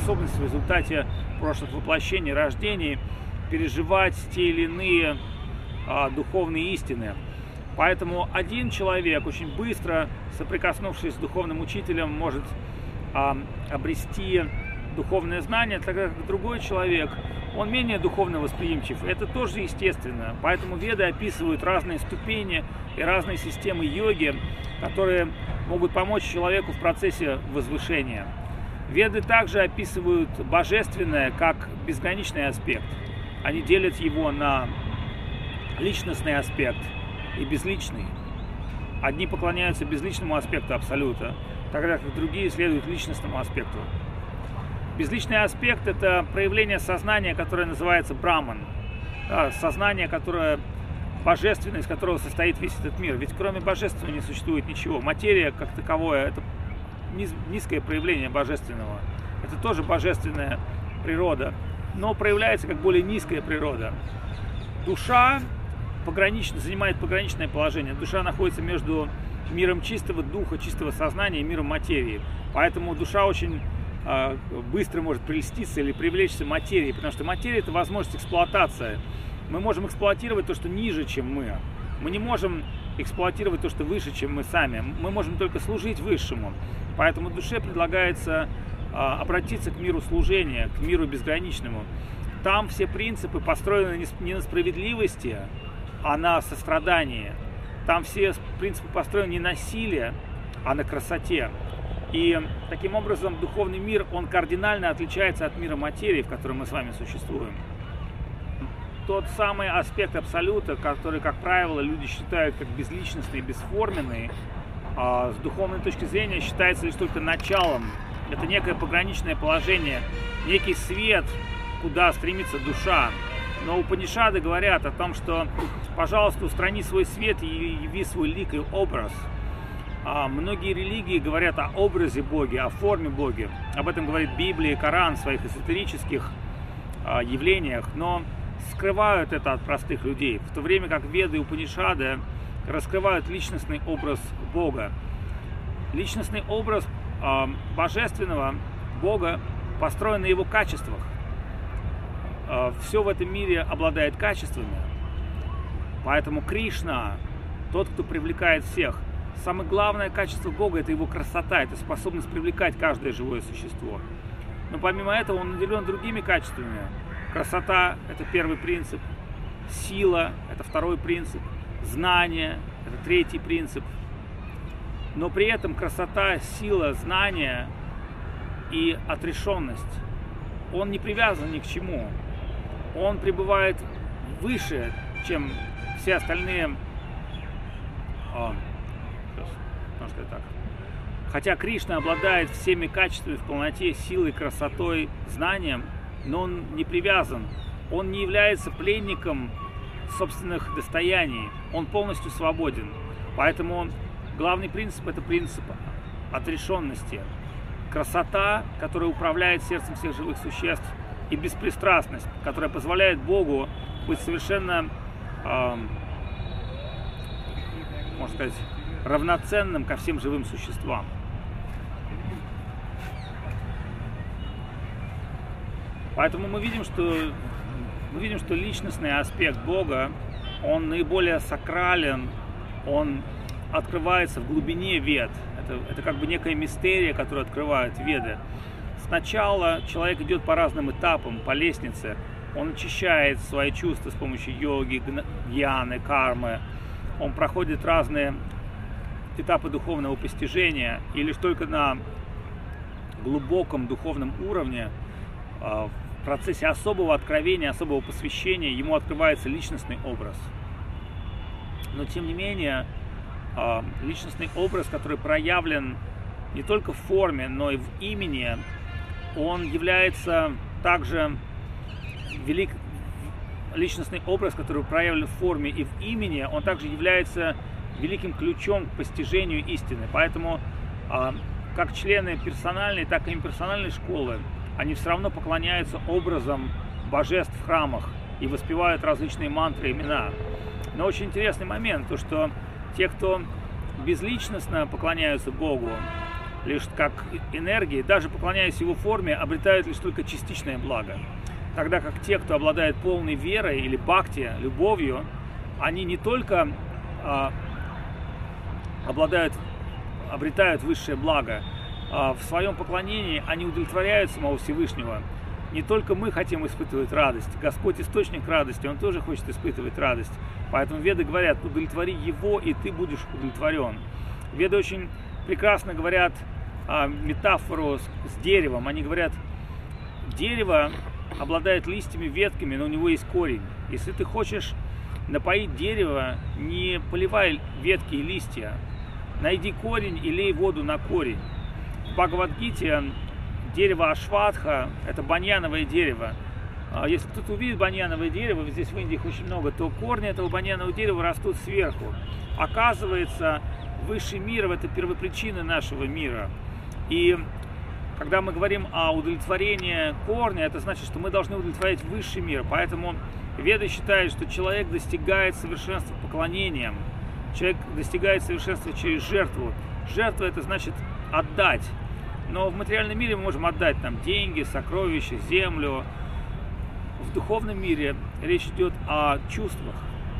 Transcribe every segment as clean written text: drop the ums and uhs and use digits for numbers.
способность в результате прошлых воплощений, рождений переживать те или иные духовные истины. Поэтому один человек, очень быстро соприкоснувшись с духовным учителем, может обрести духовное знание, тогда как другой человек, он менее духовно восприимчив. Это тоже естественно. Поэтому веды описывают разные ступени и разные системы йоги, которые могут помочь человеку в процессе возвышения. Веды также описывают божественное как безграничный аспект. Они делят его на личностный аспект и безличный. Одни поклоняются безличному аспекту Абсолюта, тогда как другие следуют личностному аспекту. Безличный аспект – это проявление сознания, которое называется Браман. Сознание, которое божественное, из которого состоит весь этот мир. Ведь кроме божественного не существует ничего. Материя, как таковое, это низкое проявление божественного. Это тоже божественная природа, но проявляется как более низкая природа. Душа занимает пограничное положение. Душа находится между миром чистого духа, чистого сознания и миром материи. Поэтому душа очень быстро может прельститься или привлечься материей, потому что материя – это возможность эксплуатации. Мы можем эксплуатировать то, что ниже, чем мы. Мы не можем эксплуатировать то, что выше, чем мы сами. Мы можем только служить высшему. Поэтому душе предлагается обратиться к миру служения, к миру безграничному. Там все принципы построены не на справедливости, а на сострадании. Там все принципы построены не на силе, а на красоте. И таким образом духовный мир, он кардинально отличается от мира материи, в котором мы с вами существуем. Тот самый аспект Абсолюта, который, как правило, люди считают как безличностный, бесформенный, с духовной точки зрения считается лишь только началом. Это некое пограничное положение, некий свет, куда стремится душа. Но Упанишады говорят о том, что, пожалуйста, устрани свой свет и яви свой лик и образ. Многие религии говорят о образе Бога, о форме Бога. Об этом говорит Библия и Коран в своих эзотерических явлениях, но скрывают это от простых людей, в то время как Веды и Упанишады раскрывают личностный образ Бога. Личностный образ божественного Бога построен на его качествах. Все в этом мире обладает качествами, поэтому Кришна, тот, кто привлекает всех. Самое главное качество Бога – это его красота, это способность привлекать каждое живое существо. Но помимо этого он наделен другими качествами. Красота – это первый принцип, сила – это второй принцип, знание – это третий принцип. Но при этом красота, сила, знание и отрешенность, он не привязан ни к чему. Он пребывает выше, чем все остальные. Так. Хотя Кришна обладает всеми качествами в полноте, силой, красотой, знанием, но он не привязан. Он не является пленником собственных достояний. Он полностью свободен. Поэтому главный принцип – это принцип отрешенности. Красота, которая управляет сердцем всех живых существ, и беспристрастность, которая позволяет Богу быть совершенно, можно сказать, равноценным ко всем живым существам. Поэтому мы видим, что личностный аспект Бога, он наиболее сакрален, он открывается в глубине Вед. Это как бы некая мистерия, которую открывают Веды. Сначала человек идет по разным этапам, по лестнице. Он очищает свои чувства с помощью йоги, гьяны, кармы. Он проходит разные этапы духовного постижения. И лишь только на глубоком духовном уровне, в процессе особого откровения, особого посвящения, ему открывается личностный образ. Но тем не менее, личностный образ, который проявлен не только в форме, но и в имени, он является также личностный образ, который проявлен в форме и в имени, он также является великим ключом к постижению истины. Поэтому как члены персональной, так и имперсональной школы, они все равно поклоняются образам божеств в храмах и воспевают различные мантры, имена. Но очень интересный момент, то что те, кто безличностно поклоняются Богу, лишь как энергии, даже поклоняясь его форме, обретают лишь только частичное благо. Тогда как те, кто обладает полной верой или бхакти, любовью, они не только обретают высшее благо, в своем поклонении они удовлетворяют самого Всевышнего. Не только мы хотим испытывать радость, Господь источник радости, Он тоже хочет испытывать радость. Поэтому Веды говорят: удовлетвори Его, и ты будешь удовлетворен. Веды очень прекрасно говорят метафору с деревом. Они говорят: дерево обладает листьями, ветками, но у него есть корень. Если ты хочешь напоить дерево, не поливай ветки и листья, найди корень и лей воду на корень. В Бхагавад-гите дерево Ашватха – это баньяновое дерево. Если кто-то увидит баньяновое дерево, здесь в Индии их очень много, то корни этого баньянового дерева растут сверху. Оказывается, высший мир – это первопричина нашего мира. И когда мы говорим о удовлетворении корня, это значит, что мы должны удовлетворять высший мир. Поэтому Веды считают, что человек достигает совершенства поклонением. Человек достигает совершенства через жертву. Жертва – это значит отдать. Но в материальном мире мы можем отдать там деньги, сокровища, землю. В духовном мире речь идет о чувствах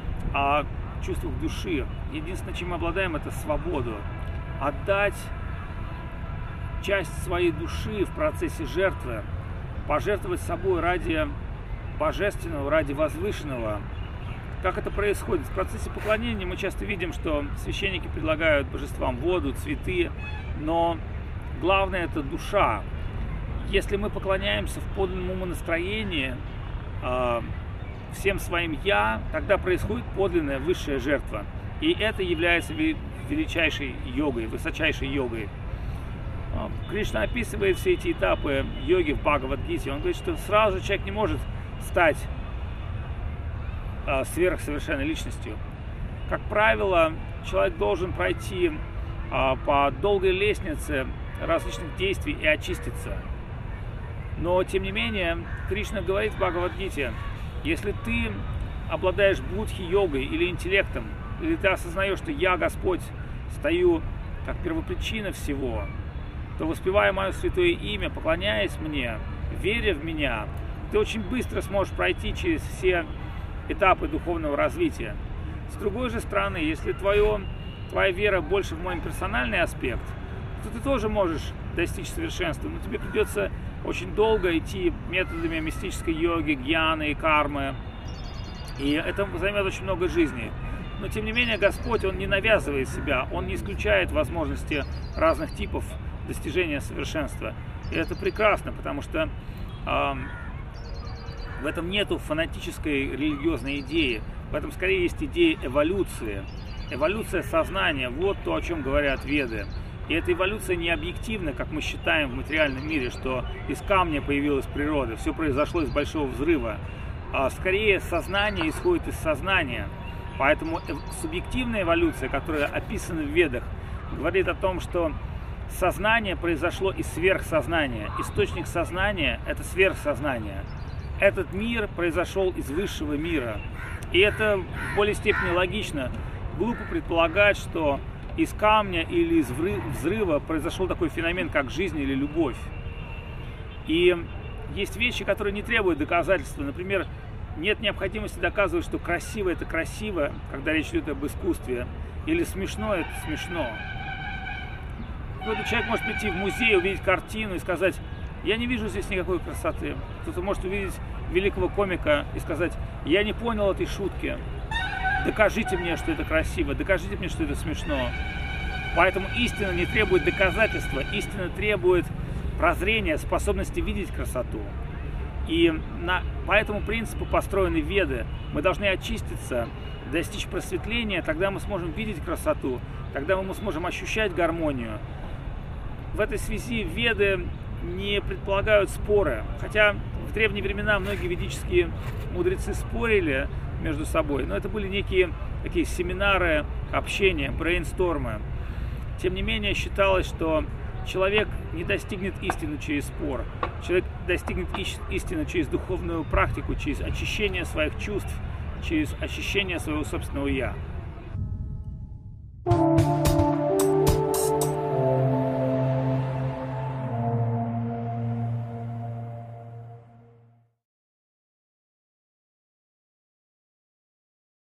души. Единственное, чем мы обладаем, это свободу. Отдать часть своей души в процессе жертвы, пожертвовать собой ради божественного, ради возвышенного. Как это происходит? В процессе поклонения мы часто видим, что священники предлагают божествам воду, цветы, но главное – это душа. Если мы поклоняемся в подлинном умонастроении всем своим «я», тогда происходит подлинная высшая жертва. И это является величайшей йогой, высочайшей йогой. Кришна описывает все эти этапы йоги в Бхагавад-гите. Он говорит, что сразу же человек не может стать сверхсовершенной личностью. Как правило, человек должен пройти по долгой лестнице различных действий и очиститься. Но, тем не менее, Кришна говорит в Бхагавад-гите: если ты обладаешь будхи-йогой или интеллектом, или ты осознаешь, что я, Господь, стою как первопричина всего, то, воспевая мое святое имя, поклоняясь мне, веря в меня, ты очень быстро сможешь пройти через все этапы духовного развития. С другой же стороны, если твоя вера больше в мой персональный аспект, то ты тоже можешь достичь совершенства, но тебе придется очень долго идти методами мистической йоги, гьяны и кармы, и это займет очень много жизни. Но тем не менее Господь, Он не навязывает себя, Он не исключает возможности разных типов достижения совершенства. И это прекрасно, потому что в этом нету фанатической религиозной идеи, в этом скорее есть идея эволюции. Эволюция сознания, вот то, о чем говорят Веды. И эта эволюция не объективна, как мы считаем в материальном мире, что из камня появилась природа, все произошло из большого взрыва. Скорее, сознание исходит из сознания. Поэтому субъективная эволюция, которая описана в Ведах, говорит о том, что сознание произошло из сверхсознания. Источник сознания – это сверхсознание. Этот мир произошел из высшего мира. И это в более степени логично. Глупо предполагать, что из камня или из взрыва произошел такой феномен, как жизнь или любовь. И есть вещи, которые не требуют доказательства. Например, нет необходимости доказывать, что красиво – это красиво, когда речь идет об искусстве, или смешно – это смешно. Какой-то человек может прийти в музей, увидеть картину и сказать: я не вижу здесь никакой красоты. Кто-то может увидеть великого комика и сказать: я не понял этой шутки. Докажите мне, что это красиво, докажите мне, что это смешно. Поэтому истина не требует доказательства, истина требует прозрения, способности видеть красоту. И по этому принципу построены Веды. Мы должны очиститься, достичь просветления, тогда мы сможем видеть красоту, тогда мы сможем ощущать гармонию. В этой связи Веды не предполагают споры, хотя в древние времена многие ведические мудрецы спорили между собой, но это были некие такие семинары, общения, брейнстормы. Тем не менее, считалось, что человек не достигнет истины через спор, человек достигнет истины через духовную практику, через очищение своих чувств, через очищение своего собственного «я».